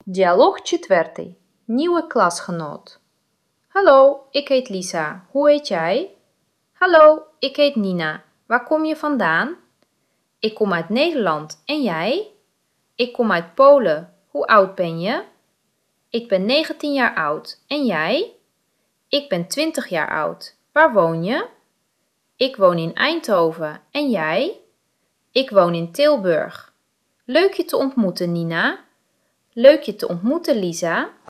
Діалог четвертий. Nieuwe klasgenoot. Hallo, ik heet Lisa. Hoe heet jij? Hallo, ik heet Nina. Waar kom je vandaan? Ik kom uit Nederland. En jij? Ik kom uit Polen. Hoe oud ben je? Ik ben 19 jaar oud. En jij? Ik ben 20 jaar oud. Waar woon je? Ik woon in Eindhoven. En jij? Ik woon in Tilburg. Leuk je te ontmoeten, Nina. Leuk je te ontmoeten, Lisa.